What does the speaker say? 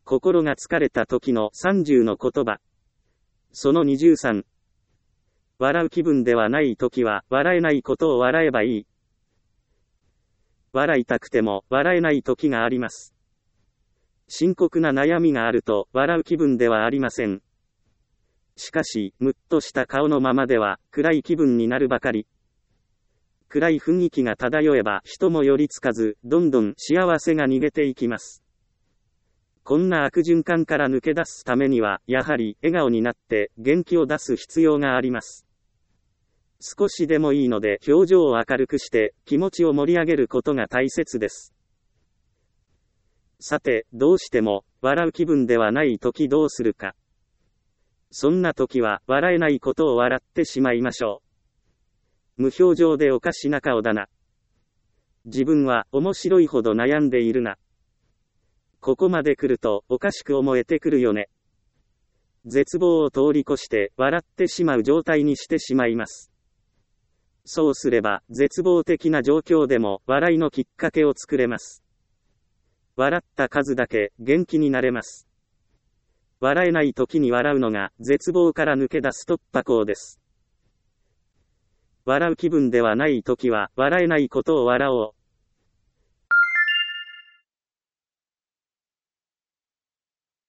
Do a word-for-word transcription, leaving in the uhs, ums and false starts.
心が疲れた時のさんじゅうの言葉。そのにじゅうさん。笑う気分ではない時は、笑えないことを笑えばいい。笑いたくても、笑えない時があります。深刻な悩みがあると、笑う気分ではありません。しかし、むっとした顔のままでは、暗い気分になるばかり。暗い雰囲気が漂えば、人も寄りつかず、どんどん幸せが逃げていきます。こんな悪循環から抜け出すためには、やはり、笑顔になって、元気を出す必要があります。少しでもいいので、表情を明るくして、気持ちを盛り上げることが大切です。さて、どうしても、笑う気分ではないときどうするか。そんな時は、笑えないことを笑ってしまいましょう。無表情でおかしな顔だな。自分は面白いほど悩んでいるな。ここまで来ると、おかしく思えてくるよね。絶望を通り越して、笑ってしまう状態にしてしまいます。そうすれば、絶望的な状況でも、笑いのきっかけを作れます。笑った数だけ、元気になれます。笑えない時に笑うのが、絶望から抜け出す突破口です。笑う気分ではない時は、笑えないことを笑おう。